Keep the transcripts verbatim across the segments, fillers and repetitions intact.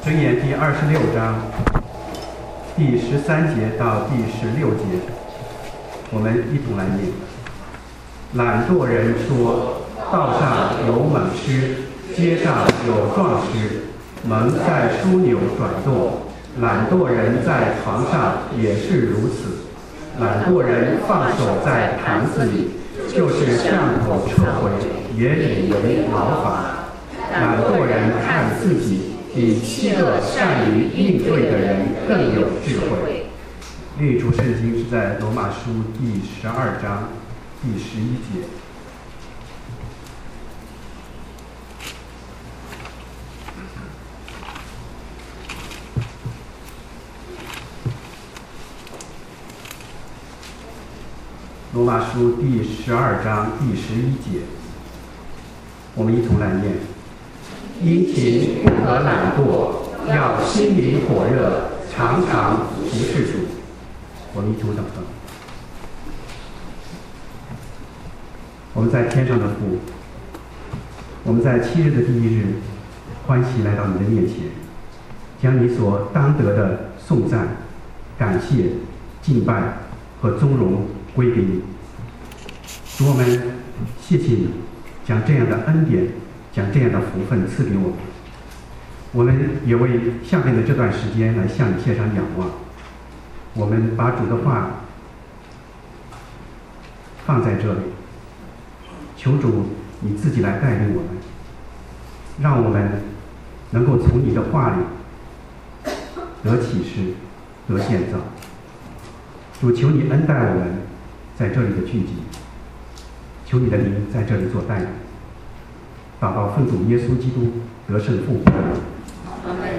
箴言第二十六章第十三节到第十六节，我们一同来念。懒惰人说：道上有猛狮，街上有壮狮，蒙在枢纽转动。懒惰人在床上也是如此。懒惰人放手在坛子里，就是上头撤回，也以为劳法。懒惰人看自己，比欺恶善于应对的人更有智慧。另一处圣经是在罗马书第十二章第十一节。罗马书第十二章第十一节，我们一同来念：殷勤不可懒惰，要心灵火热，常常服事主。我们一同祷告。我们在天上的父，我们在七日的第一日，欢喜来到你的面前，将你所当得的颂赞、感谢、敬拜和尊荣归给你。主，我们谢谢你将这样的恩典，将这样的福分赐给我们。我们也为下面的这段时间来向你献上仰望。我们把主的话放在这里，求主你自己来带领我们，让我们能够从你的话里得启示，得建造。主，求你恩待我们在这里的聚集，求你的灵在这里做带领。祷告奉主耶稣基督得胜复活的名。 阿门。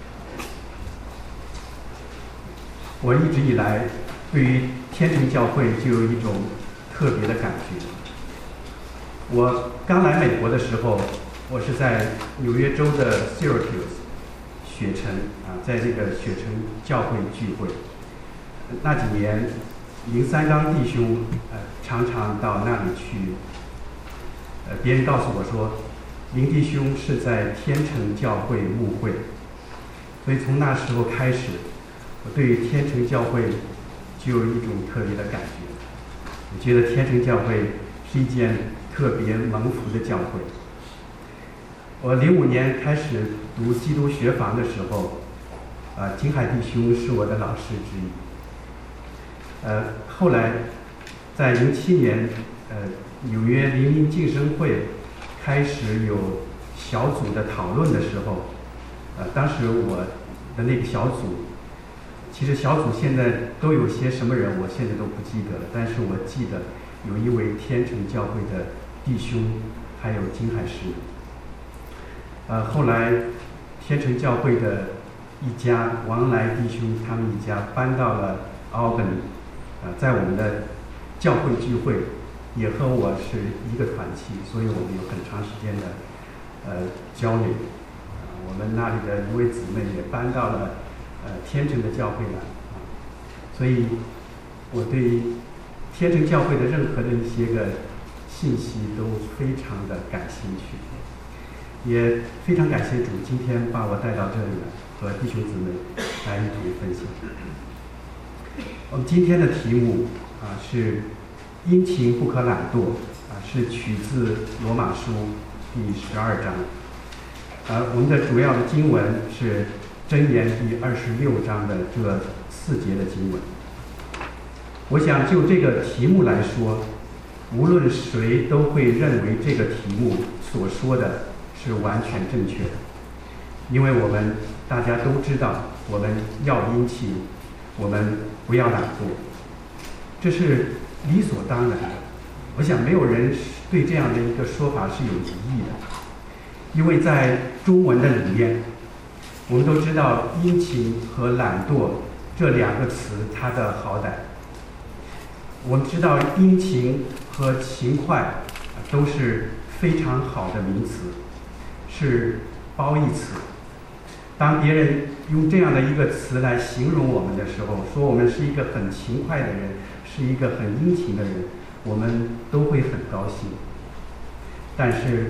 我一直以来对于天城教会就有一种特别的感觉。我刚来美国的时候，我是在纽约州的 Syracuse 雪城啊，在这个雪城教会聚会。那几年，林三刚弟兄呃常常到那里去。呃，别人告诉我说，林弟兄是在天城教会牧会，所以从那时候开始，我对于天城教会就有一种特别的感觉。我觉得天城教会是一件特别蒙福的教会。我零五年开始读基督学房的时候，呃，金海弟兄是我的老师之一。呃，后来在零七年，呃，纽约灵命晋升会开始有小组的讨论的时候，呃，当时我的那个小组，其实小组现在都有些什么人，我现在都不记得了，但是我记得有一位天城教会的弟兄，还有金海师。呃，后来天城教会的一家王来弟兄，他们一家搬到了奥本。呃，在我们的教会聚会，也和我是一个团契，所以我们有很长时间的呃交流。呃，我们那里的一位姊妹也搬到了呃天城的教会来，啊，所以我对天城教会的任何的一些个信息都非常的感兴趣，也非常感谢主今天把我带到这里来，和弟兄姊妹来一同分享。我们今天的题目啊是殷勤不可懒惰，啊是取自罗马书第十二章。呃，我们的主要的经文是箴言第二十六章的这四节的经文。我想就这个题目来说，无论谁都会认为这个题目所说的是完全正确的，因为我们大家都知道，我们要殷勤，我们不要懒惰，这是理所当然的。我想没有人对这样的一个说法是有疑义的，因为在中文的里面，我们都知道殷勤和懒惰这两个词它的好歹。我们知道殷勤和勤快都是非常好的名词，是褒义词。当别人用这样的一个词来形容我们的时候，说我们是一个很勤快的人，是一个很殷勤的人，我们都会很高兴。但是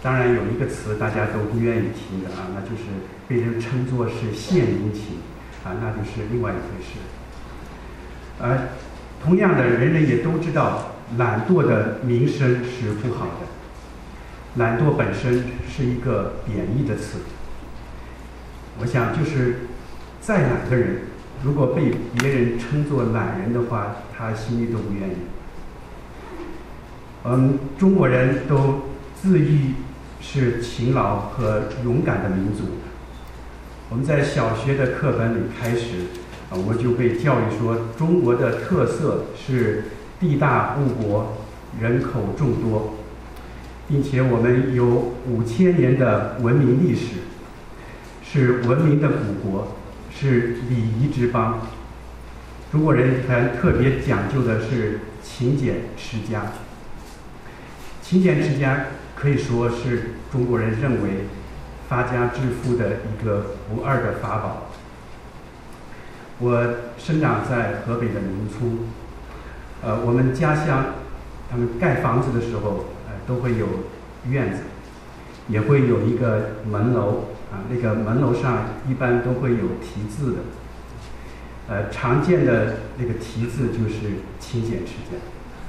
当然有一个词大家都不愿意听的啊，那就是被人称作是献殷勤啊，那就是另外一回事。而同样的，人人也都知道，懒惰的名声是不好的。懒惰本身是一个贬义的词。我想，就是再懒的人，如果被别人称作懒人的话，他心里都不愿意。嗯，中国人都自喻是勤劳和勇敢的民族。我们在小学的课本里开始，啊，我们就被教育说，中国的特色是地大物博，人口众多，并且我们有五千年的文明历史，是文明的古国，是礼仪之邦。中国人还特别讲究的是勤俭持家。勤俭持家可以说是中国人认为发家致富的一个不二的法宝。我生长在河北的农村，呃，我们家乡他们盖房子的时候，呃，都会有院子，也会有一个门楼啊，那个门楼上一般都会有题字的，呃，常见的那个题字就是勤俭持家。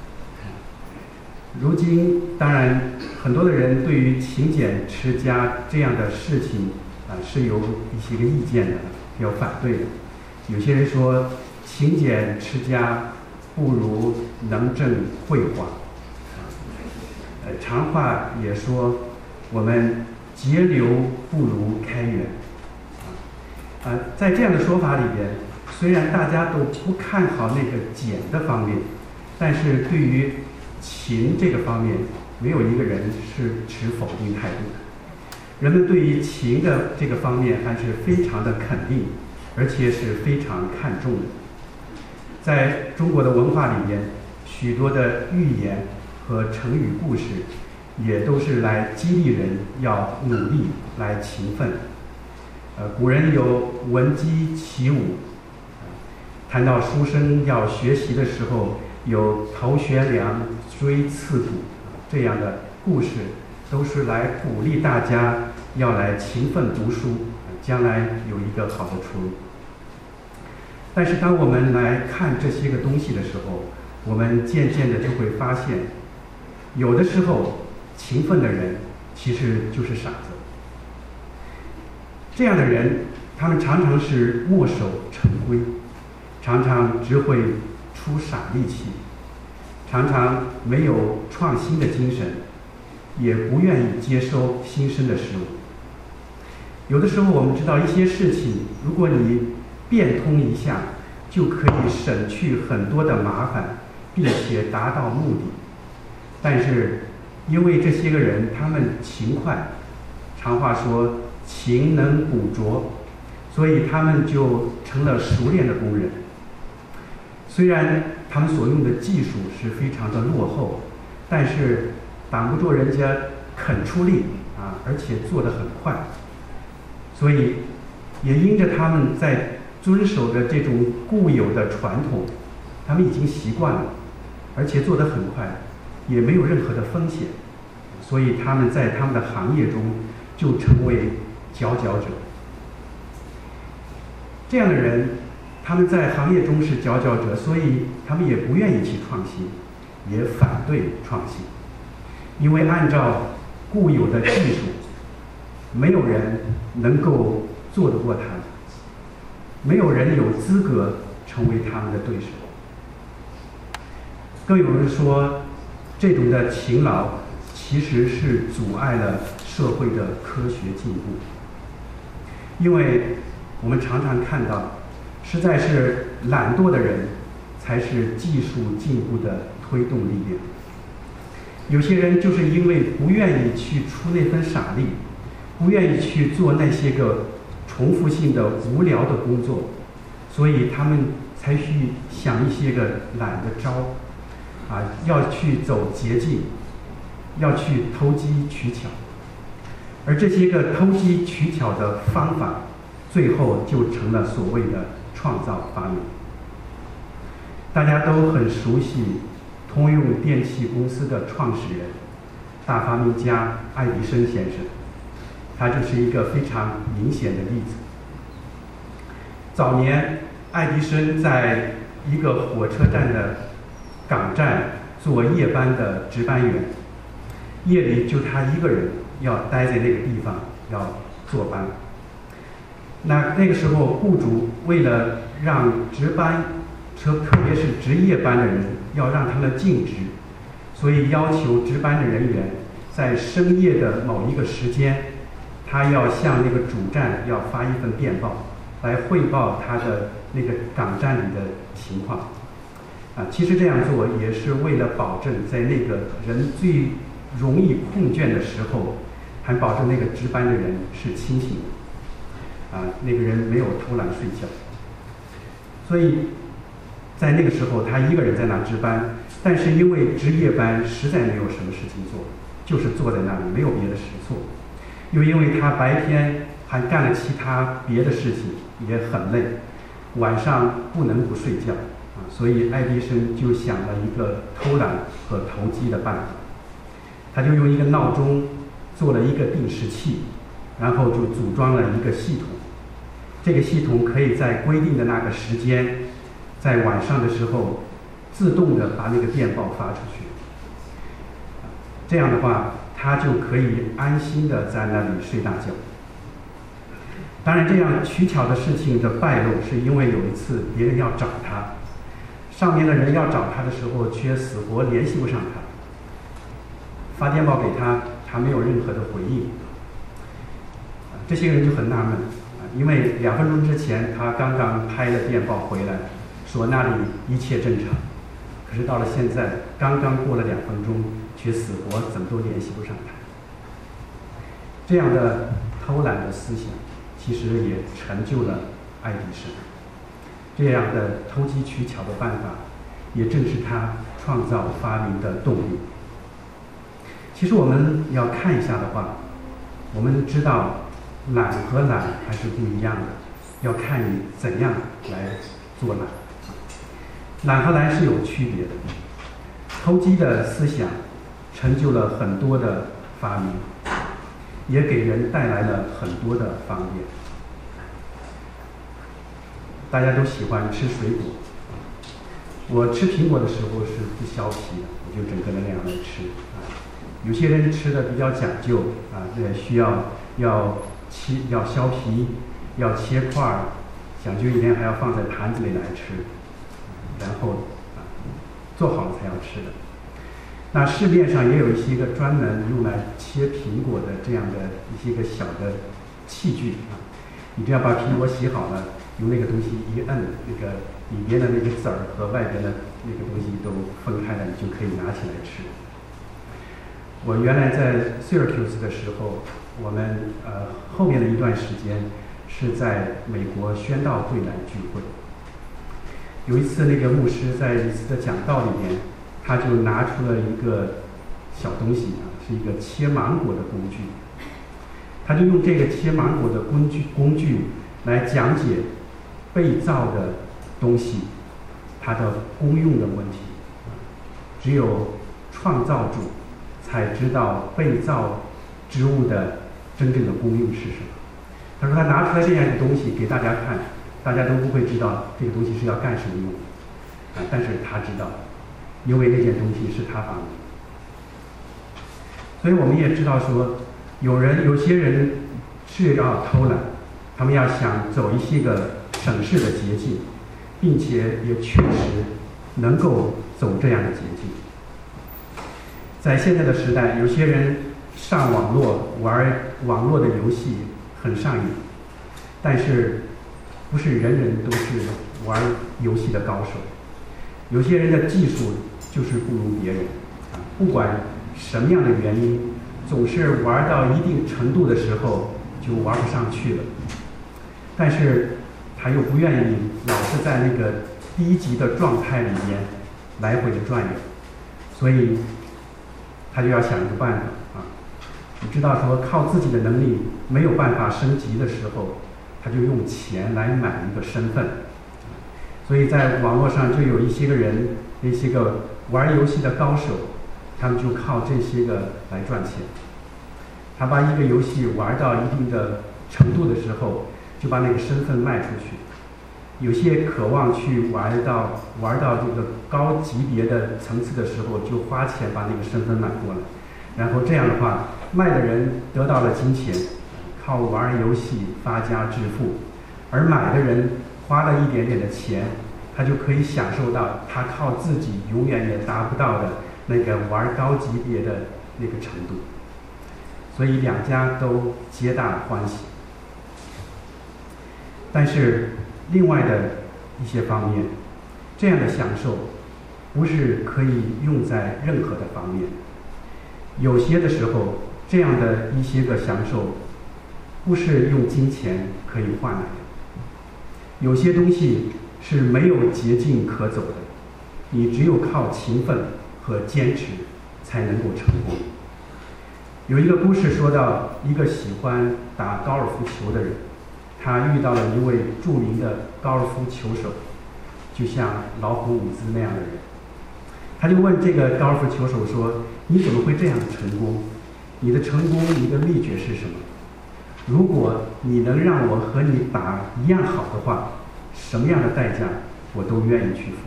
如今，当然，很多的人对于勤俭持家这样的事情啊、呃、是有一些个意见的，有反对的。有些人说，勤俭持家不如能挣会花。呃，常话也说，我们节流不如开源。啊、呃，在这样的说法里边，虽然大家都不看好那个俭的方面，但是对于勤这个方面，没有一个人是持否定态度的。人们对于勤的这个方面还是非常的肯定，而且是非常看重的。在中国的文化里边，许多的寓言和成语故事，也都是来激励人要努力，来勤奋。呃，古人有闻鸡起舞，谈到书生要学习的时候，有头悬梁锥刺股这样的故事，都是来鼓励大家要来勤奋读书，将来有一个好的出路。但是当我们来看这些个东西的时候，我们渐渐的就会发现，有的时候勤奋的人其实就是傻子。这样的人，他们常常是墨守成规，常常只会出傻力气，常常没有创新的精神，也不愿意接收新生的事物。有的时候我们知道一些事情，如果你变通一下，就可以省去很多的麻烦，并且达到目的。但是因为这些个人他们勤快，常话说勤能补拙，所以他们就成了熟练的工人。虽然他们所用的技术是非常的落后，但是挡不住人家肯出力啊，而且做得很快。所以也因着他们在遵守着这种固有的传统，他们已经习惯了，而且做得很快，也没有任何的风险，所以他们在他们的行业中就成为佼佼者。这样的人，他们在行业中是佼佼者，所以他们也不愿意去创新，也反对创新，因为按照固有的技术，没有人能够做得过他们，没有人有资格成为他们的对手。更有人说，这种的勤劳其实是阻碍了社会的科学进步，因为我们常常看到，实在是懒惰的人才是技术进步的推动力量。有些人就是因为不愿意去出那份傻力，不愿意去做那些个重复性的无聊的工作，所以他们才去想一些个懒的招啊，要去走捷径，要去投机取巧。而这些个投机取巧的方法，最后就成了所谓的创造发明。大家都很熟悉通用电气公司的创始人大发明家爱迪生先生，他就是一个非常明显的例子。早年，爱迪生在一个火车站的港站做夜班的值班员，夜里就他一个人要待在那个地方要坐班。那那个时候，雇主为了让值班，特特别是值夜班的人，要让他们尽职，所以要求值班的人员在深夜的某一个时间，他要向那个主站要发一份电报，来汇报他的那个港站里的情况。啊，其实这样做也是为了保证在那个人最容易困倦的时候，还保证那个值班的人是清醒的，啊，那个人没有偷懒睡觉。所以在那个时候，他一个人在那值班，但是因为值夜班实在没有什么事情做，就是坐在那里没有别的事做，又因为他白天还干了其他别的事情，也很累，晚上不能不睡觉啊，所以爱迪生就想了一个偷懒和投机的办法，他就用一个闹钟做了一个定时器，然后就组装了一个系统。这个系统可以在规定的那个时间，在晚上的时候自动的把那个电报发出去。这样的话，他就可以安心的在那里睡大觉。当然，这样取巧的事情的败露，是因为有一次别人要找他，上面的人要找他的时候，却死活联系不上他，发电报给他，他没有任何的回应。这些人就很纳闷，因为两分钟之前他刚刚拍了电报回来，说那里一切正常，可是到了现在，刚刚过了两分钟，却死活怎么都联系不上他。这样的偷懒的思想，其实也成就了爱迪生。这样的投机取巧的办法，也正是他创造发明的动力。其实我们要看一下的话，我们知道懒和懒还是不一样的，要看你怎样来做懒。懒和懒是有区别的。投机的思想成就了很多的发明，也给人带来了很多的方便。大家都喜欢吃水果，我吃苹果的时候是不削皮的，我就整个的那样来吃啊。有些人吃的比较讲究啊，这需要要切要削皮，要切块儿，讲究一点还要放在盘子里来吃，然后啊做好了才要吃的。那市面上也有一些个专门用来切苹果的这样的一些个小的器具啊，你只要把苹果洗好了，用那个东西一摁，那个里边的那个籽儿和外边的那个东西都分开了，你就可以拿起来吃。我原来在 Syracuse 的时候，我们呃后面的一段时间是在美国宣道会来聚会。有一次，那个牧师在一次的讲道里面，他就拿出了一个小东西啊，是一个切芒果的工具。他就用这个切芒果的工具工具来讲解被造的东西它的功用的问题。只有创造主才知道被造之物的真正的功用是什么。他说他拿出来这样一个东西给大家看，大家都不会知道这个东西是要干什么用的，啊，但是他知道，因为那件东西是他发明的。所以我们也知道说，有人有些人是要偷懒，他们要想走一些个省事的捷径，并且也确实能够走这样的捷径。在现在的时代，有些人上网络玩网络的游戏很上瘾，但是不是人人都是玩游戏的高手。有些人的技术就是不如别人，不管什么样的原因，总是玩到一定程度的时候就玩不上去了。但是他又不愿意老是在那个低级的状态里面来回的转悠，所以他就要想一个办法啊。你知道说靠自己的能力没有办法升级的时候，他就用钱来买一个身份。所以在网络上就有一些个人，一些个玩游戏的高手， 他们就靠这些个来赚钱。他把一个游戏玩到一定的程度的时候，就把那个身份卖出去。有些渴望去玩到玩到这个高级别的层次的时候，就花钱把那个身份买过来。然后这样的话，卖的人得到了金钱，靠玩游戏发家致富，而买的人花了一点点的钱，他就可以享受到他靠自己永远也达不到的那个玩高级别的那个程度。所以两家都皆大欢喜。但是另外的一些方面，这样的享受不是可以用在任何的方面。有些的时候，这样的一些个享受不是用金钱可以换来的。有些东西是没有捷径可走的，你只有靠勤奋和坚持才能够成功。有一个故事说到，一个喜欢打高尔夫球的人，他遇到了一位著名的高尔夫球手，就像老虎伍兹那样的人。他就问这个高尔夫球手说：“你怎么会这样成功？你的成功，你的秘诀是什么？如果你能让我和你打一样好的话，什么样的代价我都愿意去付。”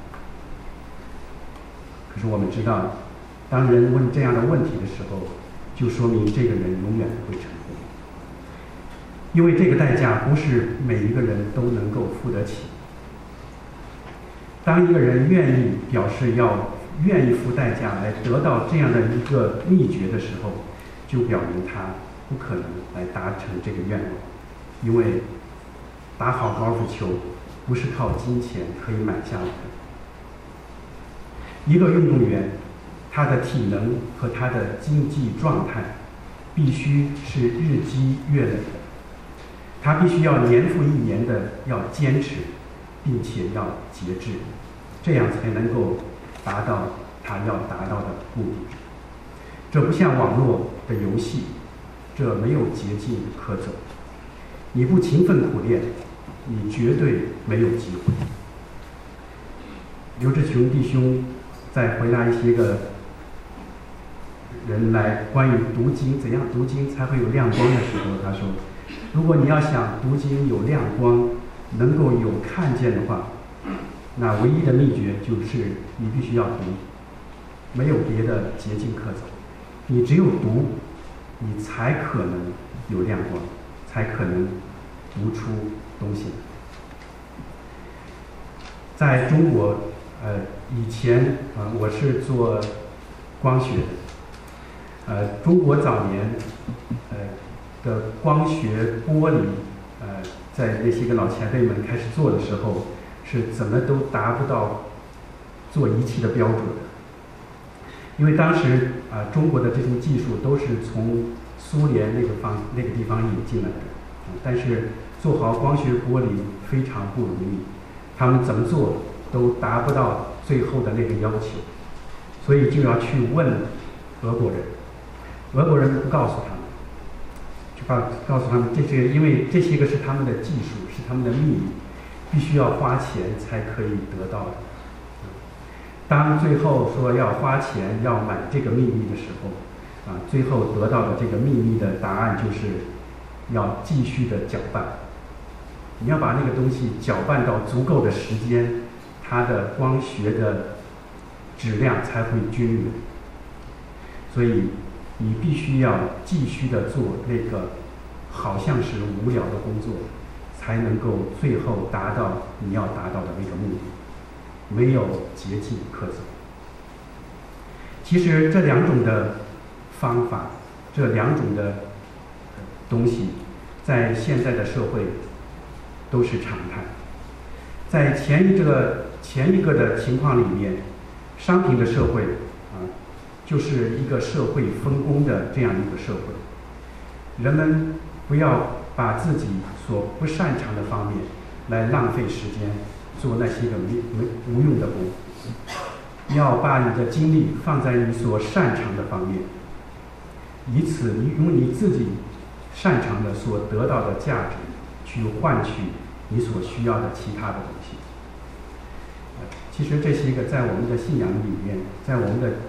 可是我们知道，当人问这样的问题的时候，就说明这个人永远不会成功，因为这个代价不是每一个人都能够付得起。当一个人愿意表示要愿意付代价来得到这样的一个秘诀的时候，就表明他不可能来达成这个愿望，因为打好高尔夫球不是靠金钱可以买下来的。一个运动员，他的体能和他的竞技状态必须是日积月累的，他必须要年复一年的要坚持，并且要节制，这样才能够达到他要达到的目的。这不像网络的游戏，这没有捷径可走。你不勤奋苦练，你绝对没有机会。刘志雄弟兄在回答一些个人来关于读经怎样读经才会有亮光的时候，他说：如果你要想读经有亮光，能够有看见的话，那唯一的秘诀就是你必须要读，没有别的捷径可走。你只有读，你才可能有亮光，才可能读出东西。在中国，呃，以前啊、呃，我是做光学的。呃，中国早年，呃的光学玻璃，呃，在那些个老前辈们开始做的时候，是怎么都达不到做仪器的标准的。因为当时啊、呃，中国的这种技术都是从苏联那个方那个地方引进来的，呃、但是做好光学玻璃非常不容易，他们怎么做都达不到最后的那个要求，所以就要去问俄国人。俄国人不告诉他们，就告告诉他们这些，因为这些个是他们的技术，是他们的秘密，必须要花钱才可以得到的。当最后说要花钱要买这个秘密的时候，啊，最后得到的这个秘密的答案就是要继续的搅拌。你要把那个东西搅拌到足够的时间，它的光学的质量才会均匀。所以你必须要继续的做那个好像是无聊的工作，才能够最后达到你要达到的那个目的。没有捷径可走。其实这两种的方法，这两种的东西，在现在的社会都是常态。在前一个前一个的情况里面，商品的社会啊，就是一个社会分工的这样一个社会。人们不要把自己所不擅长的方面来浪费时间做那些个没没无用的工，要把你的精力放在你所擅长的方面，以此你用你自己擅长的所得到的价值去换取你所需要的其他的东西。其实这些个在我们的信仰里面，在我们的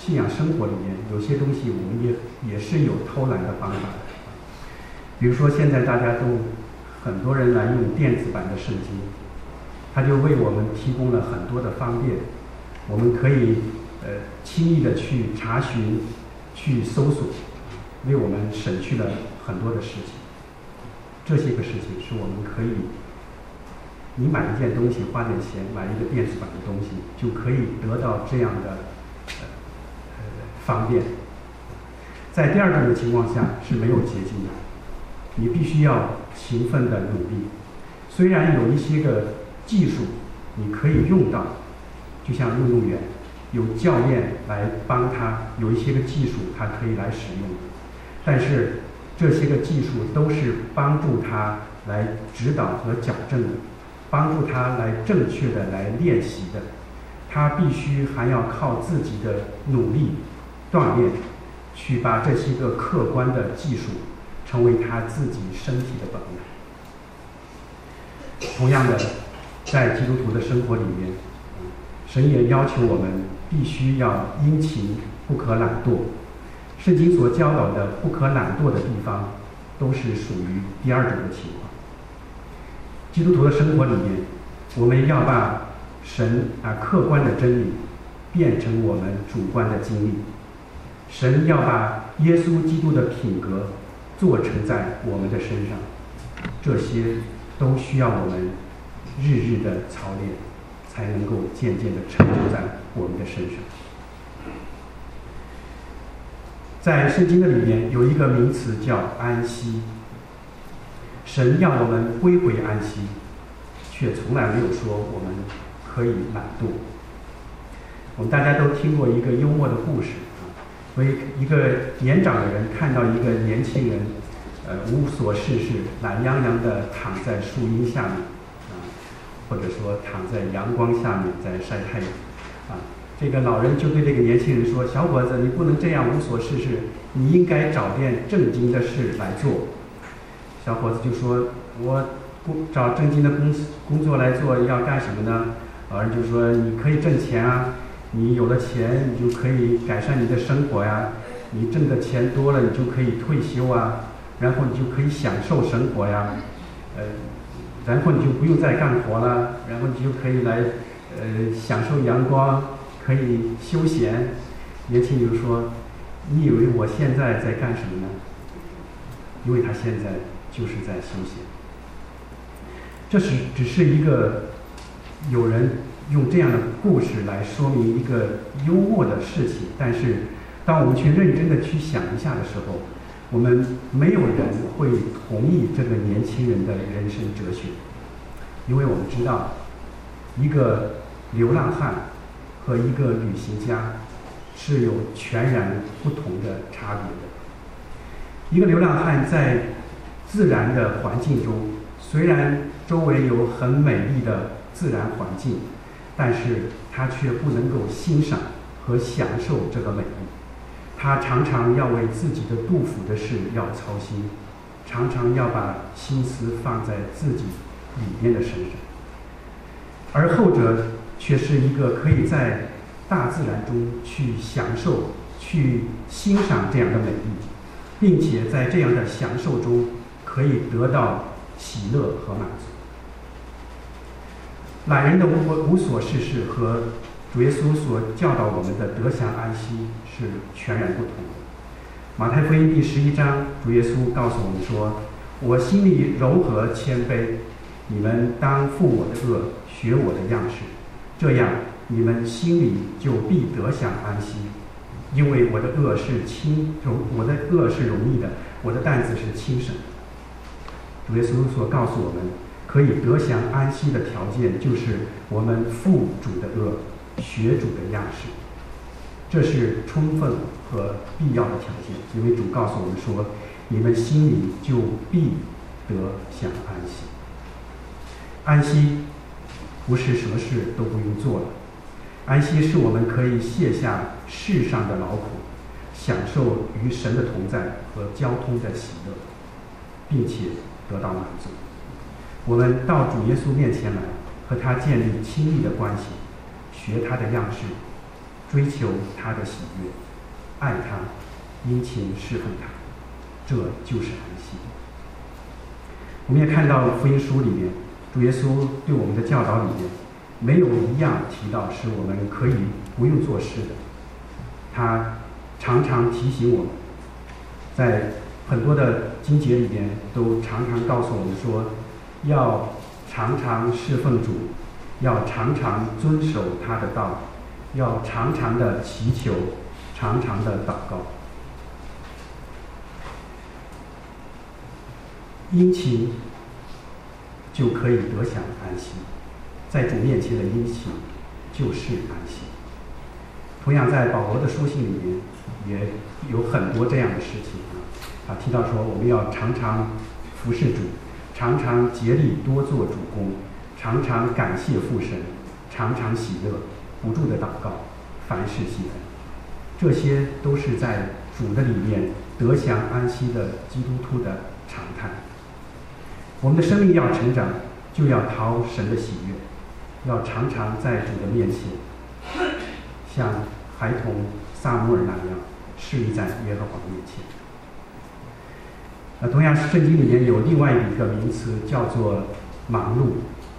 信仰生活里面，有些东西我们也也是有偷懒的方法的。比如说，现在大家都很多人来用电子版的圣经，它就为我们提供了很多的方便，我们可以呃轻易的去查询、去搜索，为我们省去了很多的事情。这些个事情是我们可以，你买一件东西花点钱买一个电子版的东西，就可以得到这样的呃呃方便。在第二种的情况下是没有捷径的，你必须要勤奋的努力。虽然有一些个技术你可以用到，就像运动员有教练来帮他，有一些个技术他可以来使用，但是这些个技术都是帮助他来指导和矫正的，帮助他来正确的来练习的。他必须还要靠自己的努力锻炼，去把这些个客观的技术成为他自己身体的本能。同样的，在基督徒的生活里面，神也要求我们必须要殷勤，不可懒惰。圣经所教导的不可懒惰的地方，都是属于第二种的情况。基督徒的生活里面，我们要把神啊客观的真理变成我们主观的经历。神要把耶稣基督的品格做成在我们的身上，这些都需要我们日日的操练，才能够渐渐的成就在我们的身上。在圣经的里面有一个名词叫安息，神要我们归回安息，却从来没有说我们可以懒惰。我们大家都听过一个幽默的故事啊，所以一个年长的人看到一个年轻人，呃，无所事事，懒洋洋地躺在树荫下面啊，或者说躺在阳光下面在晒太阳啊。这个老人就对这个年轻人说：“小伙子，你不能这样无所事事，你应该找点正经的事来做。”小伙子就说：“我找正经的工工作来做，要干什么呢？”老人就说：“你可以挣钱啊，你有了钱，你就可以改善你的生活呀。你挣的钱多了，你就可以退休啊，然后你就可以享受生活呀，呃，然后你就不用再干活了，然后你就可以来呃享受阳光。”可以休闲。年轻人说：“你以为我现在在干什么呢？”因为他现在就是在休闲。这是只是一个有人用这样的故事来说明一个幽默的事情，但是当我们去认真的去想一下的时候，我们没有人会同意这个年轻人的人生哲学，因为我们知道一个流浪汉和一个旅行家是有全然不同的差别的。一个流浪汉在自然的环境中，虽然周围有很美丽的自然环境，但是他却不能够欣赏和享受这个美丽。他常常要为自己的肚腹的事要操心，常常要把心思放在自己里面的身上。而后者却是一个可以在大自然中去享受、去欣赏这样的美丽，并且在这样的享受中可以得到喜乐和满足。懒人的无无所事事和主耶稣所教导我们的得享安息是全然不同的。马太福音第十一章，主耶稣告诉我们说：“我心里柔和谦卑，你们当负我的恶，学我的样式，这样你们心里就必得享安息。因为我的恶是轻容，我的恶是容易的，我的担子是轻省。”主耶稣所告诉我们，可以得享安息的条件，就是我们负主的恶，学主的样式。这是充分和必要的条件，因为主告诉我们说：“你们心里就必得享安息。”安息不是什么事都不用做了，安息是我们可以卸下世上的劳苦，享受与神的同在和交通的喜乐，并且得到满足。我们到主耶稣面前来，和他建立亲密的关系，学他的样式， 追求他的喜悦，爱他，殷勤侍奉他，这就是安息。我们也看到福音书里面，主耶稣对我们的教导里面，没有一样提到是我们可以不用做事的。他常常提醒我们，在很多的经节里面都常常告诉我们说，要常常侍奉主，要常常遵守他的道，要常常的祈求，常常的祷告。殷勤就可以得享安息，在主面前的殷勤就是安息。同样在保罗的书信里面也有很多这样的事情啊，啊提到说我们要常常服侍主，常常竭力多做主工，常常感谢父神，常常喜乐，不住的祷告，凡事谢恩。这些都是在主的里面得享安息的基督徒的常态。我们的生命要成长，就要讨神的喜悦，要常常在主的面前，像孩童撒母耳那样侍立在耶和华面前。呃，同样，圣经里面有另外一个名词叫做忙碌，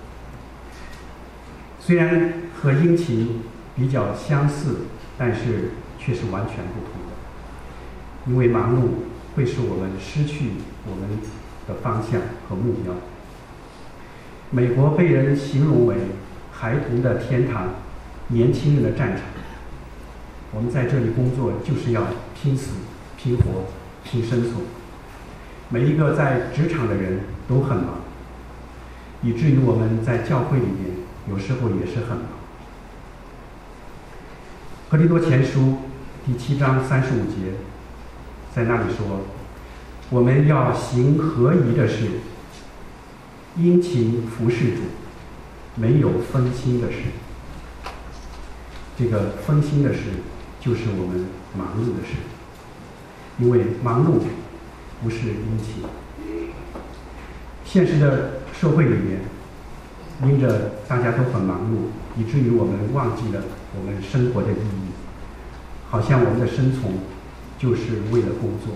虽然和殷勤比较相似，但是却是完全不同的。因为忙碌会使我们失去我们的方向和目标。美国被人形容为孩童的天堂，年轻人的战场。我们在这里工作就是要拼死、拼活、拼生存。每一个在职场的人都很忙，以至于我们在教会里面有时候也是很忙。哥林多前书第七章三十五节，在那里说，我们要行合宜的事，殷勤服侍主，没有分心的事。这个分心的事就是我们忙碌的事，因为忙碌不是殷勤。现实的社会里面，因着大家都很忙碌，以至于我们忘记了我们生活的意义，好像我们的生存就是为了工作。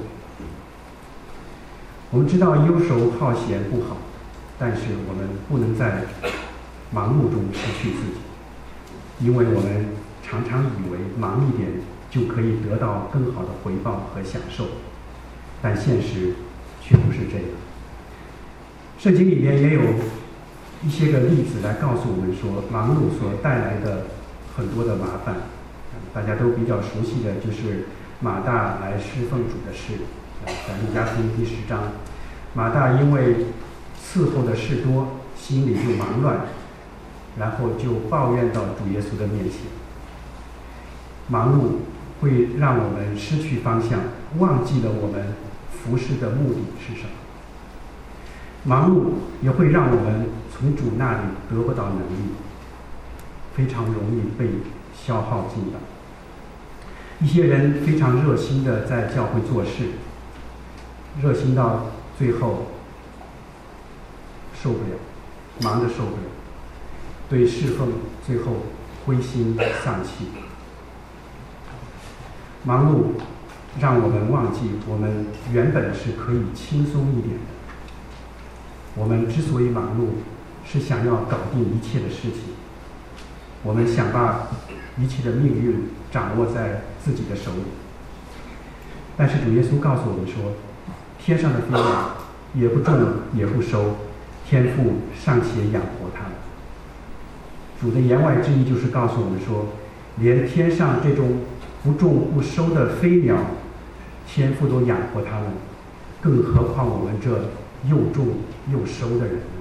我们知道游手好闲不好，但是我们不能在忙碌中失去自己，因为我们常常以为忙一点就可以得到更好的回报和享受，但现实却不是这样。圣经里面也有一些个例子来告诉我们说，忙碌所带来的很多的麻烦。大家都比较熟悉的就是马大来侍奉主的事，在路加福音第十章，马大因为伺候的事多，心里就忙乱，然后就抱怨到主耶稣的面前。忙碌会让我们失去方向，忘记了我们服侍的目的是什么。忙碌也会让我们从主那里得不到能力，非常容易被消耗尽的。一些人非常热心的在教会做事，热心到最后受不了，忙得受不了，对侍奉最后灰心丧气。忙碌让我们忘记我们原本是可以轻松一点的。我们之所以忙碌，是想要搞定一切的事情，我们想把一切的命运掌握在自己的手里。但是主耶稣告诉我们说，天上的飞鸟也不种也不收，天父尚且养活它们。主的言外之意就是告诉我们说，连天上这种不种不收的飞鸟，天父都养活它们，更何况我们这又种又收的人呢？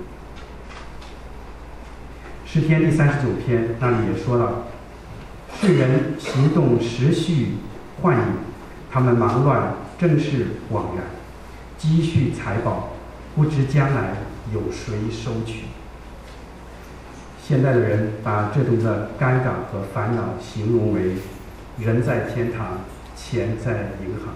诗篇第三十九篇那里也说了，世人行动时序幻影，他们忙乱真是枉然，积蓄财宝，不知将来有谁收取。现代的人把这种的尴尬和烦恼形容为人在天堂，钱在银行。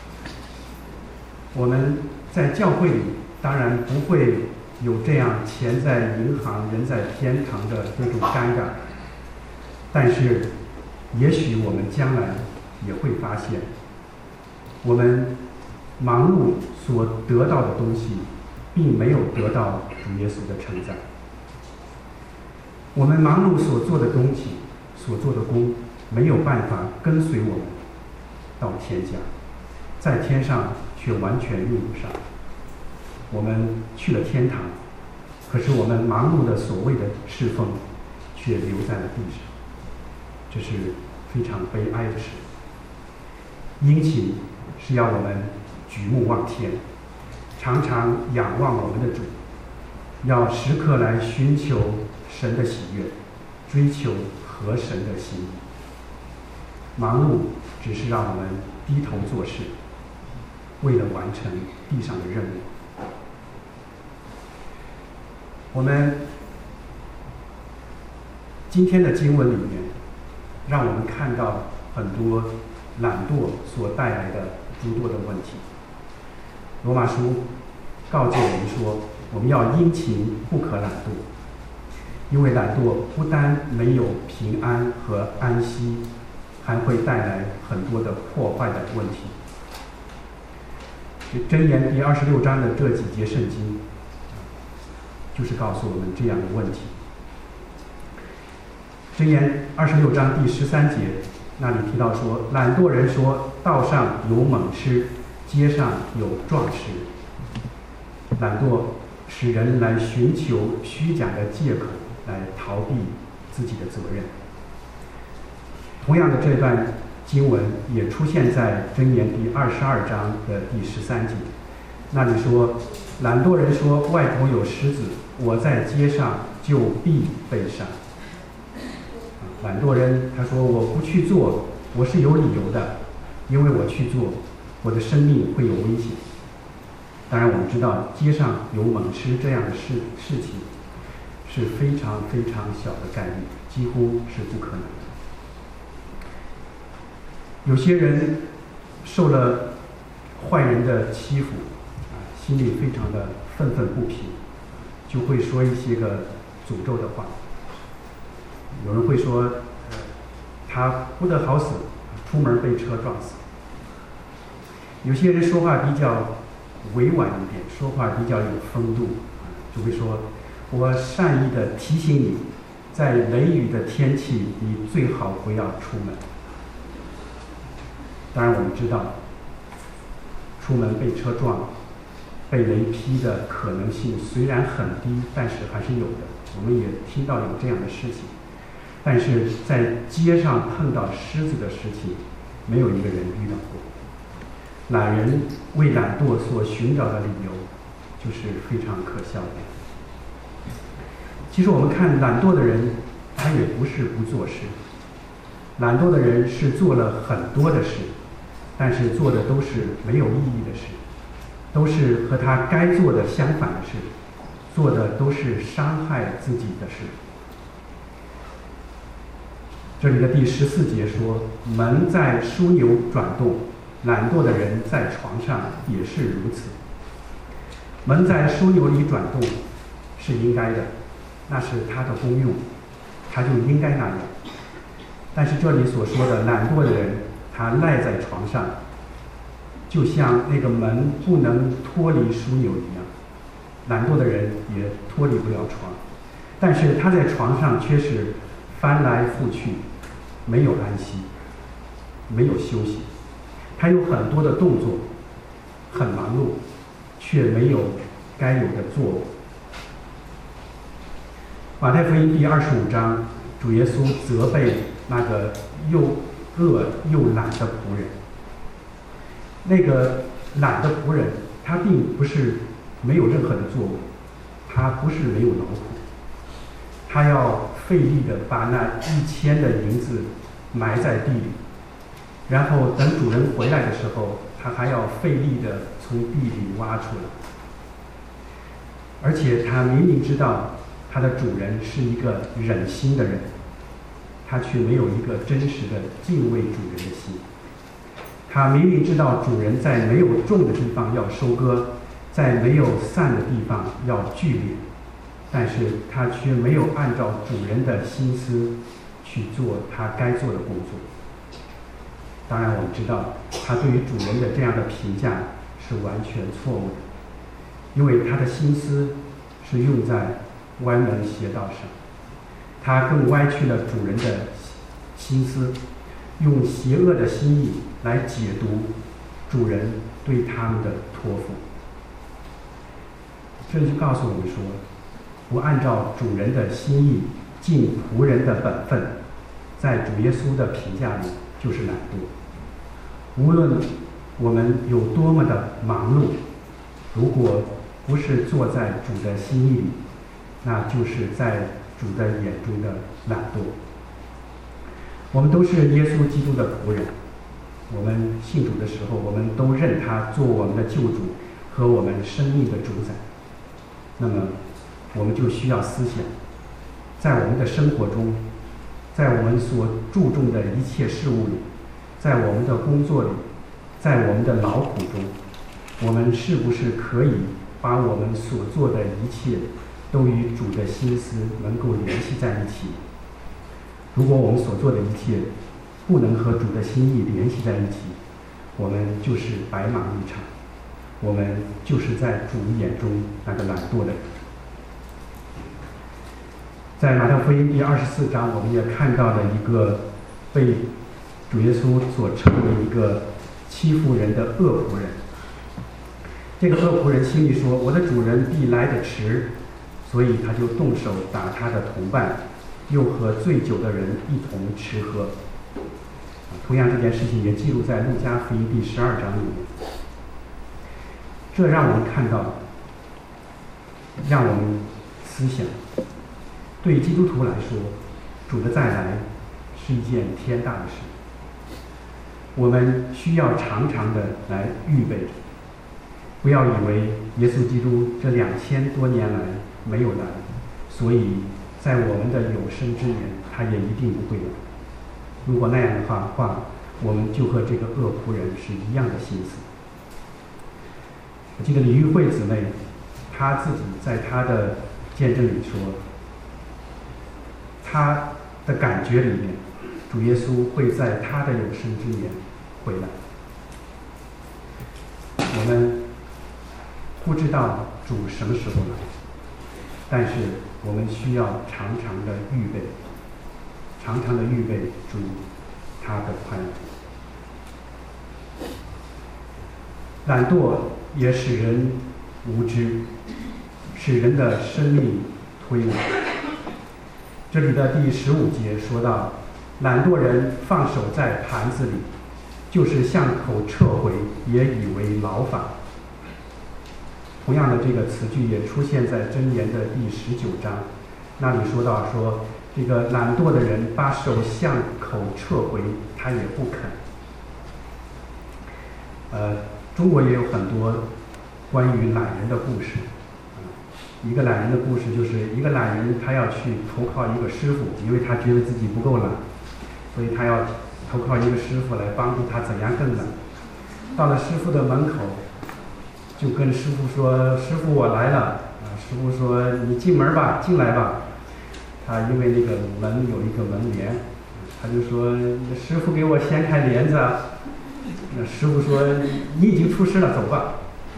我们在教会里当然不会有这样钱在银行人在天堂的这种尴尬，但是也许我们将来也会发现，我们忙碌所得到的东西，并没有得到主耶稣的称赞。我们忙碌所做的东西，所做的工，没有办法跟随我们到天家，在天上却完全用不上。我们去了天堂，可是我们忙碌的所谓的侍奉，却留在了地上，这是非常悲哀的事。殷勤是要我们举目望天，常常仰望我们的主，要时刻来寻求神的喜悦，追求合神的心意。忙碌只是让我们低头做事，为了完成地上的任务。我们今天的经文里面，让我们看到很多懒惰所带来的诸多的问题。罗马书告诫我们说，我们要殷勤，不可懒惰，因为懒惰不单没有平安和安息，还会带来很多的破坏的问题。箴言第二十六章的这几节圣经，就是告诉我们这样的问题。箴言二十六章第十三节那里提到说，懒惰人说，道上有猛狮，街上有壮士。懒惰使人来寻求虚假的借口，来逃避自己的责任。同样的，这段经文也出现在箴言第二十二章的第十三节，那里说，懒惰人说，外头有狮子，我在街上就必被杀。懒惰人他说，我不去做，我是有理由的，因为我去做，我的生命会有危险。当然我们知道，街上有猛狮这样的事事情是非常非常小的概率，几乎是不可能的。有些人受了坏人的欺负，心里非常的愤愤不平，就会说一些个诅咒的话。有人会说，呃，他不得好死，出门被车撞死。有些人说话比较委婉一点，说话比较有风度，就会说，我善意的提醒你，在雷雨的天气，你最好不要出门。当然我们知道，出门被车撞、被雷劈的可能性虽然很低，但是还是有的。我们也听到有这样的事情，但是在街上碰到狮子的事情，没有一个人遇到过。懒人为懒惰所寻找的理由，就是非常可笑的。其实我们看懒惰的人，他也不是不做事，懒惰的人是做了很多的事，但是做的都是没有意义的事，都是和他该做的相反的事，做的都是伤害自己的事。这里的第十四节说，门在枢纽转动，懒惰的人在床上也是如此。门在枢纽里转动是应该的，那是它的功用，它就应该那样。但是这里所说的懒惰的人，他赖在床上，就像那个门不能脱离枢纽一样，懒惰的人也脱离不了床，但是他在床上却是翻来覆去，没有安息，没有休息。他有很多的动作，很忙碌，却没有该有的作为。马太福音第二十五章，主耶稣责备那个又饿又懒的仆人。那个懒的仆人，他并不是没有任何的作为，他不是没有劳苦，他要费力的把那一千的银子埋在地里，然后等主人回来的时候，他还要费力的从地里挖出来。而且他明明知道他的主人是一个忍心的人，他却没有一个真实的敬畏主人的心。他明明知道主人在没有种的地方要收割，在没有散的地方要聚敛，但是他却没有按照主人的心思去做他该做的工作。当然，我们知道他对于主人的这样的评价是完全错误的，因为他的心思是用在歪门邪道上，他更歪曲了主人的心思，用邪恶的心意来解读主人对他们的托付。这就告诉我们说，不按照主人的心意尽仆人的本分，在主耶稣的评价里就是懒惰。无论我们有多么的忙碌，如果不是做在主的心意里，那就是在主的眼中的懒惰。我们都是耶稣基督的仆人，我们信主的时候，我们都认他做我们的救主和我们生命的主宰。那么我们就需要思想，在我们的生活中，在我们所注重的一切事物里，在我们的工作里，在我们的劳苦中，我们是不是可以把我们所做的一切都与主的心思能够联系在一起？如果我们所做的一切不能和主的心意联系在一起，我们就是白忙一场，我们就是在主眼中那个懒惰的人。在马太福音第二十四章，我们也看到了一个被主耶稣所称为一个欺负人的恶仆人。这个恶仆人心里说，我的主人必来得迟，所以他就动手打他的同伴，又和醉酒的人一同吃喝。同样，这件事情也记录在路加福音第十二章里面。这让我们看到，让我们思想，对基督徒来说，主的再来是一件天大的事。我们需要常常的来预备着，不要以为耶稣基督这两千多年来没有来，所以在我们的有生之年他也一定不会来。如果那样的话话我们就和这个恶仆人是一样的心思。我记得李玉慧姊妹她自己在她的见证里说，她的感觉里面，主耶稣会在她的有生之年回来。我们不知道主什么时候来，但是我们需要常常的预备，常常的预备主他的快来。懒惰也使人无知，使人的生命推诿。这里的第十五节说到，懒惰人放手在盘子里，就是向口撤回，也以为劳法。同样的这个词句也出现在箴言的第十九章，那里说到说，这个懒惰的人把手向口撤回，他也不肯。呃，中国也有很多关于懒人的故事。一个懒人的故事就是一个懒人，他要去投靠一个师傅，因为他觉得自己不够懒，所以他要投靠一个师傅来帮助他怎样更懒。到了师傅的门口，就跟师傅说：“师傅，我来了。”啊，师傅说：“你进门吧，进来吧。”他因为那个门有一个门帘，他就说：“师傅，给我掀开帘子啊。”那师傅说：“你已经出师了，走吧。”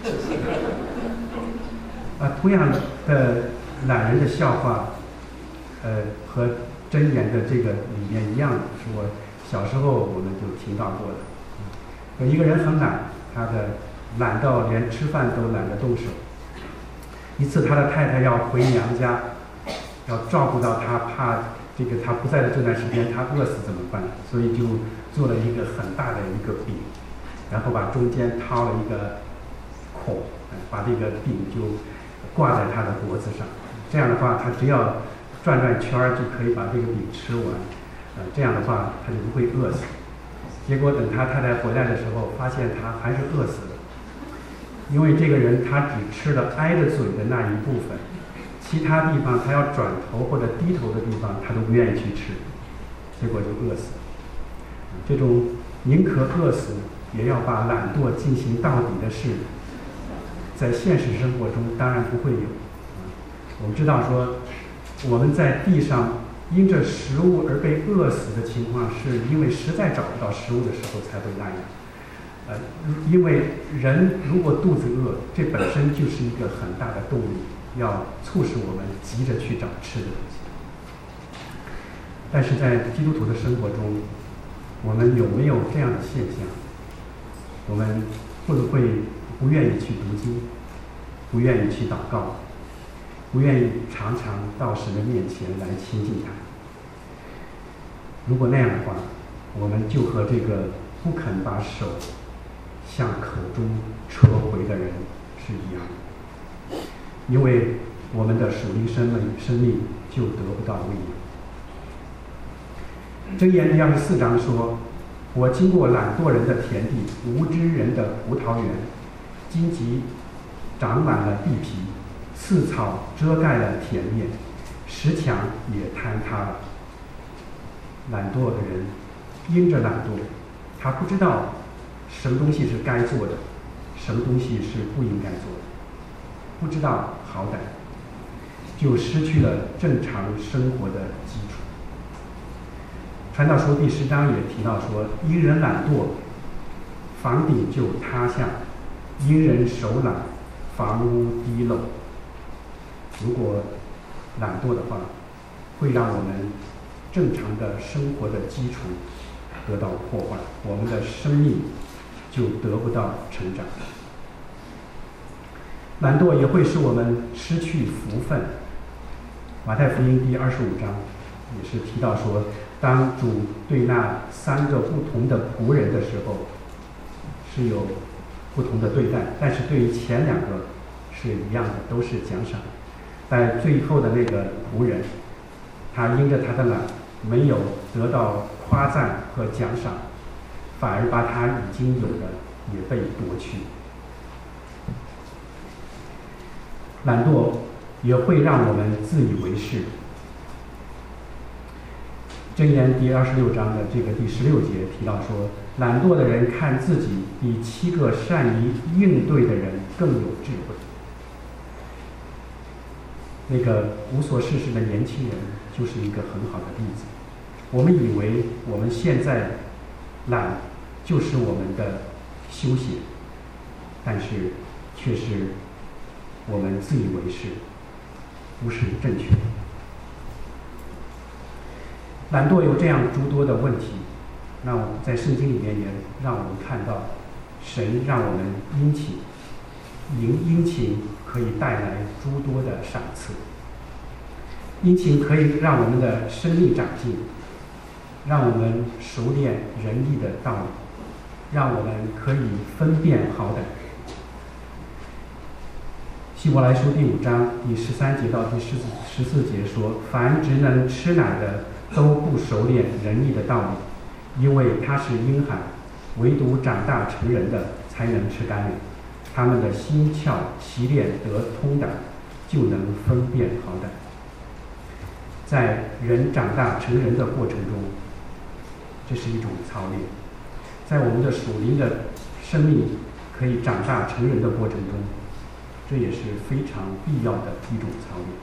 啊，同样的懒人的笑话，呃，和箴言的这个理念一样的，是我小时候我们就听到过的。有一个人很懒，他的懒到连吃饭都懒得动手。一次，他的太太要回娘家，要照顾到他，怕这个他不在的这段时间他饿死怎么办？所以就做了一个很大的一个饼，然后把中间掏了一个孔，把这个饼就挂在他的脖子上。这样的话，他只要转转圈儿就可以把这个饼吃完。呃，这样的话他就不会饿死。结果等他太太回来的时候，发现他还是饿死了，因为这个人他只吃了挨着嘴的那一部分，其他地方他要转头或者低头的地方他都不愿意去吃，结果就饿死了。这种宁可饿死也要把懒惰进行到底的事，在现实生活中当然不会有。我们知道说，我们在地上因着食物而被饿死的情况，是因为实在找不到食物的时候才会那样。呃，因为人如果肚子饿，这本身就是一个很大的动力，要促使我们急着去找吃的东西。但是在基督徒的生活中，我们有没有这样的现象？我们会不会不愿意去读经，不愿意去祷告，不愿意常常到神的面前来亲近他？如果那样的话，我们就和这个不肯把手向口中撤回的人是一样的，因为我们的属灵生命生命就得不到喂养。箴言第二十四章说：“我经过懒惰人的田地，无知人的葡萄园，荆棘长满了地皮，刺草遮盖了田面，石墙也坍塌了。”懒惰的人因着懒惰，他不知道什么东西是该做的，什么东西是不应该做的，不知道好歹，就失去了正常生活的基础。传道书第十章也提到说：“因人懒惰，房顶就塌下；因人手懒，房屋滴漏。”如果懒惰的话，会让我们正常的生活的基础得到破坏，我们的生命就得不到成长。懒惰也会使我们失去福分。马太福音第二十五章也是提到说，当主对那三个不同的仆人的时候，是有不同的对待，但是对于前两个是一样的，都是奖赏。但最后的那个仆人，他因着他的懒，没有得到夸赞和奖赏，反而把他已经有的也被夺去。懒惰也会让我们自以为是。箴言第二十六章的这个第十六节提到说，懒惰的人看自己比七个善于应对的人更有智慧。那个无所事事的年轻人就是一个很好的例子。我们以为我们现在懒就是我们的休闲，但是却是我们自以为是，不是正确的。懒惰有这样诸多的问题，那我在圣经里面也让我们看到，神让我们殷勤，殷殷勤可以带来诸多的赏赐。殷勤可以让我们的生命长进，让我们熟练仁义的道理，让我们可以分辨好歹。希伯来书第五章第十三节到第十四十四节说：“凡只能吃奶的，都不熟练仁义的道理，因为他是婴孩；唯独长大成人的，才能吃干粮。他们的心窍习练得通达，就能分辨好歹。”在人长大成人的过程中，这是一种操练；在我们的属灵的生命可以长大成人的过程中，这也是非常必要的一种操练。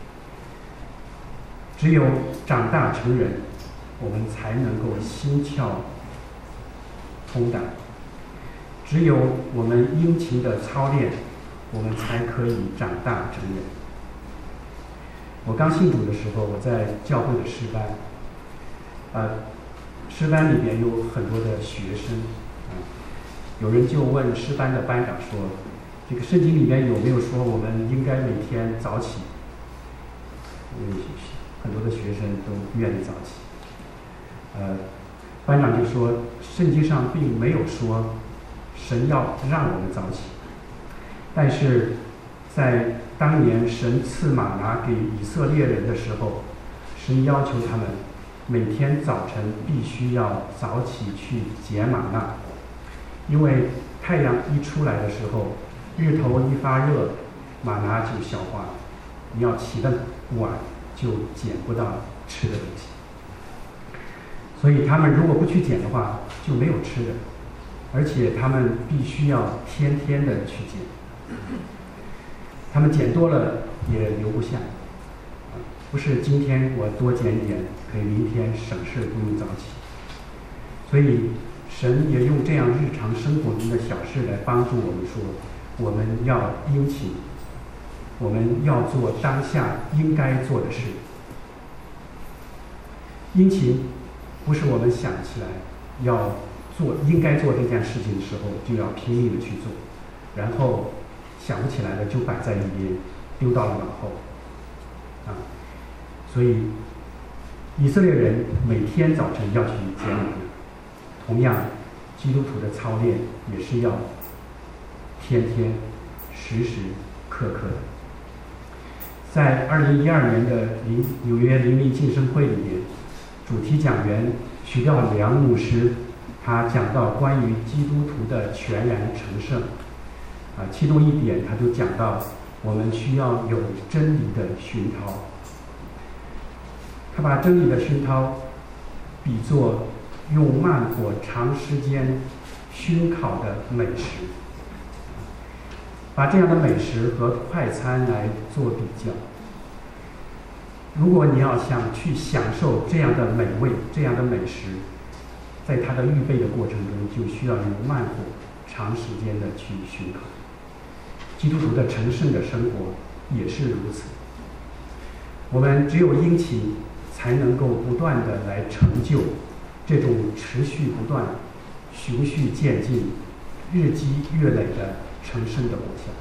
只有长大成人，我们才能够心窍通达；只有我们殷勤的操练，我们才可以长大成人。我刚信主的时候，我在教会的诗班，呃，诗班里面有很多的学生，啊、呃，有人就问诗班的班长说：“这个圣经里面有没有说我们应该每天早起？”嗯，很多的学生都不愿意早起。呃，班长就说，圣经上并没有说神要让我们早起，但是在当年神赐玛拿给以色列人的时候，神要求他们每天早晨必须要早起去捡玛纳，因为太阳一出来的时候，日头一发热，玛拿就消化了，你要起得晚就捡不到吃的东西。所以他们如果不去捡的话，就没有吃的，而且他们必须要天天的去捡。他们捡多了也留不下， 不是今天我多捡一点，可以明天省事不用早起。所以神也用这样日常生活中的小事来帮助我们说，我们要殷勤，我们要做当下应该做的事。殷勤不是我们想起来要做应该做这件事情的时候就要拼命的去做，然后想不起来了就摆在一边，丢到了脑后啊。所以以色列人每天早晨要去捡米，同样基督徒的操练也是要天天时时刻刻的。在二零一二年的灵纽约灵力晋升会里面，主题讲员徐耀良牧师他讲到关于基督徒的全然成圣啊，其中一点他就讲到我们需要有真理的熏陶。他把真理的熏陶比作用慢火长时间熏烤的美食，把这样的美食和快餐来做比较。如果你要想去享受这样的美味、这样的美食，在它的预备的过程中，就需要用慢火长时间的去熏烤。基督徒的成圣的生活也是如此。我们只有殷勤，才能够不断的来成就这种持续不断、循序渐进、日积月累的成圣的果效。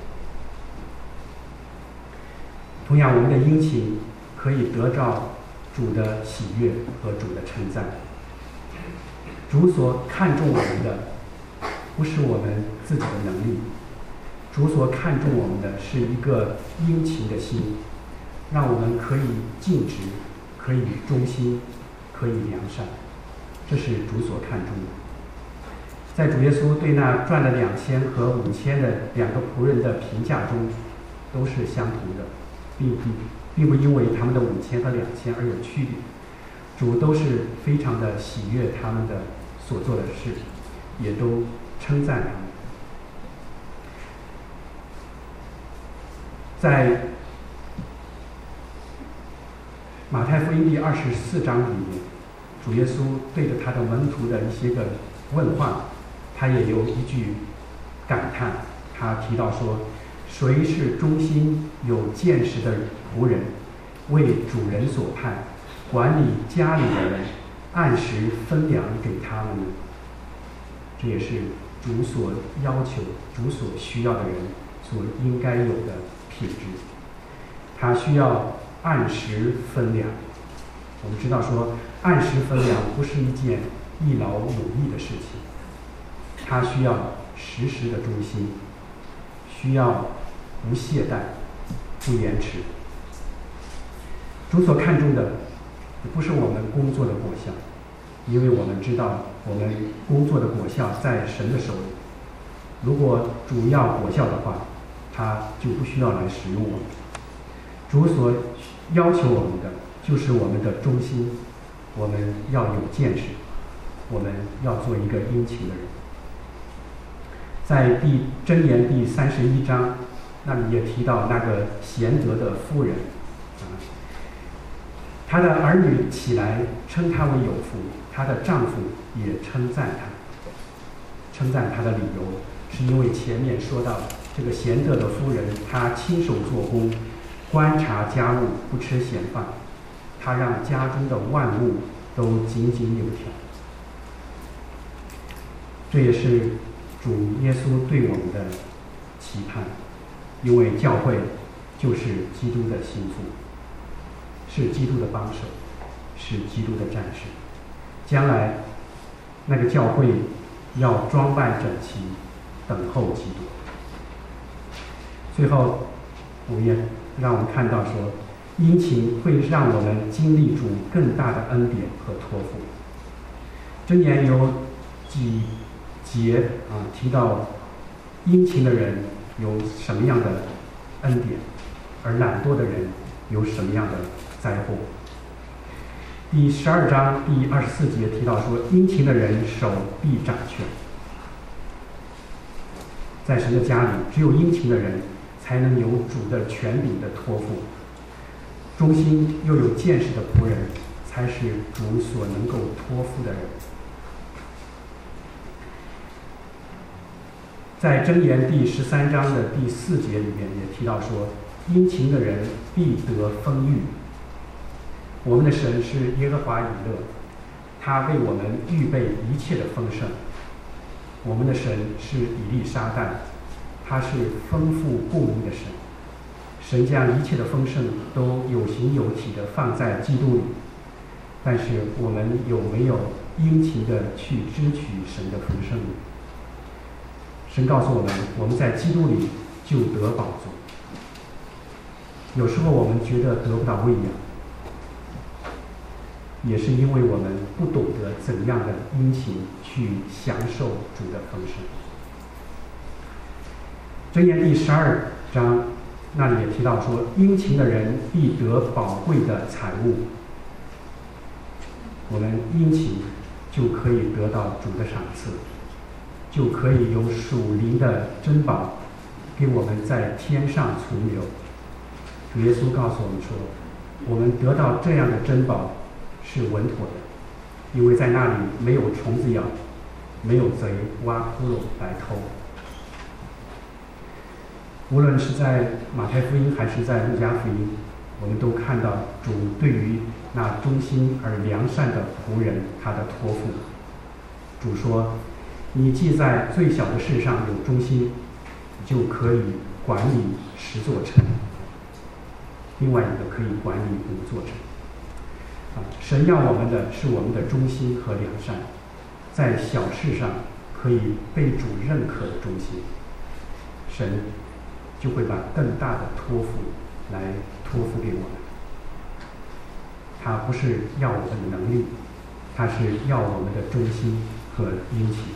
同样，我们的殷勤可以得到主的喜悦和主的称赞。主所看重我们的，不是我们自己的能力，主所看重我们的是一个殷勤的心，让我们可以尽职，可以忠心，可以良善，这是主所看重的。在主耶稣对那赚了两千和五千的两个仆人的评价中，都是相同的，并不并不因为他们的五千和两千而有区别。主都是非常的喜悦他们的所做的事，也都称赞他们。在马太福音第二十四章里面，主耶稣对着他的门徒的一些个问话，他也有一句感叹。他提到说，谁是忠心有见识的仆人，为主人所派，管理家里的人，按时分粮给他们呢？这也是主所要求、主所需要的人所应该有的品质。他需要按时分粮。我们知道说，按时分粮不是一件一劳永逸的事情，他需要时时的忠心，需要不懈怠、不延迟。主所看重的不是我们工作的果效，因为我们知道我们工作的果效在神的手里。如果主要果效的话，他就不需要来使用我们。主所要求我们的就是我们的忠心，我们要有见识，我们要做一个殷勤的人。在第箴言第三十一章那里也提到那个贤德的妇人啊，她的儿女起来称她为有福，她的丈夫也称赞她。称赞她的理由是因为前面说到这个贤德的妇人，她亲手做工，观察家务，不吃闲饭，她让家中的万物都井井有条。这也是主耶稣对我们的期盼，因为教会就是基督的心腹，是基督的帮手，是基督的战士。将来那个教会要装扮整齐，等候基督。最后，我们也让我们看到说，殷勤会让我们经历主更大的恩典和托付。箴言有几节啊提到殷勤的人有什么样的恩典，而懒惰的人有什么样的灾祸。第十二章第二十四节提到说，殷勤的人手必掌权。在神的家里，只有殷勤的人才能有主的权柄的托付。 忠心又有见识的仆人，才是主所能够托付的人。在箴言第十三章的第四节里面也提到说，殷勤的人必得丰裕。我们的神是耶和华以勒，他为我们预备一切的丰盛。我们的神是以利沙旦，他是丰富供应的神。神将一切的丰盛都有形有体的放在基督里，但是我们有没有殷勤的去支取神的丰盛呢？神告诉我们，我们在基督里就得宝座。有时候我们觉得得不到喂养，也是因为我们不懂得怎样的殷勤去享受主的丰盛。箴言第十二章那里也提到说，殷勤的人必得宝贵的财物。我们殷勤就可以得到主的赏赐，就可以有属灵的珍宝给我们在天上存留。主耶稣告诉我们说，我们得到这样的珍宝是稳妥的，因为在那里没有虫子咬，没有贼挖窟窿来偷。无论是在马太福音还是在路加福音，我们都看到主对于那忠心而良善的仆人他的托付。主说，你既在最小的事上有忠心，就可以管理十座城。另外一个可以管理五座城。啊，神要我们的是我们的忠心和良善，在小事上可以被主认可的忠心，神就会把更大的托付来托付给我们。他不是要我们的能力，他是要我们的忠心和殷勤。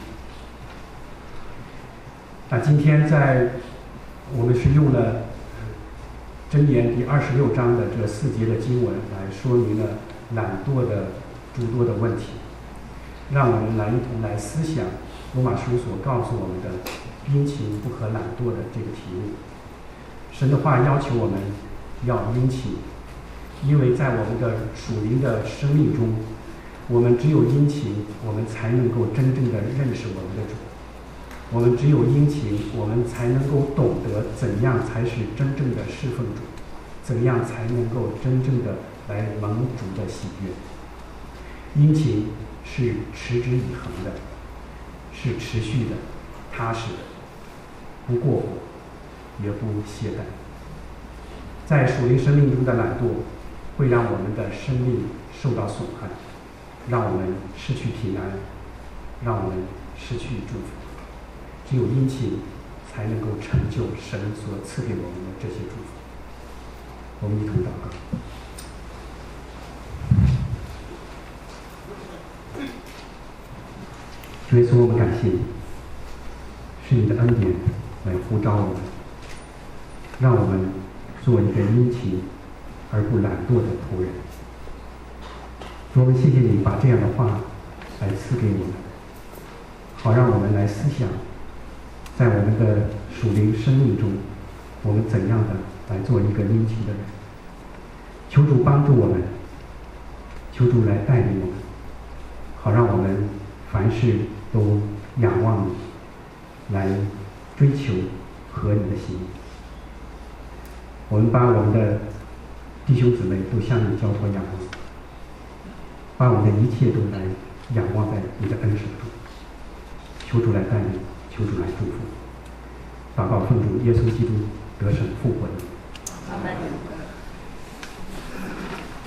那今天在我们是用了箴言第二十六章的这四节的经文来说明了懒惰的诸多的问题，让我们来一同来思想罗马书所告诉我们的殷勤不可懒惰的这个题目。神的话要求我们要殷勤，因为在我们的属灵的生命中，我们只有殷勤，我们才能够真正的认识我们的主。我们只有殷勤，我们才能够懂得怎样才是真正的侍奉主，怎样才能够真正的来蒙主的喜悦。殷勤是持之以恒的，是持续的、踏实的，不过火，也不懈怠。在属灵生命中的懒惰，会让我们的生命受到损害，让我们失去平安，让我们失去祝福。只有殷勤，才能够成就神所赐给我们的这些祝福。我们一同祷告。主耶稣，我们感谢你，是你的恩典来呼召我们，让我们做一个殷勤而不懒惰的仆人。主，我们谢谢你把这样的话来赐给我们，好让我们来思想，在我们的属灵生命中，我们怎样的来做一个殷勤的人。求主帮助我们，求主来带领我们，好让我们凡事都仰望你，来追求合你的心意。我们把我们的弟兄姊妹都向你交托仰望，把我们的一切都来仰望在你的恩手中。求主来带领，求主来祝福。祷告奉主耶稣基督得胜复活的。 阿门。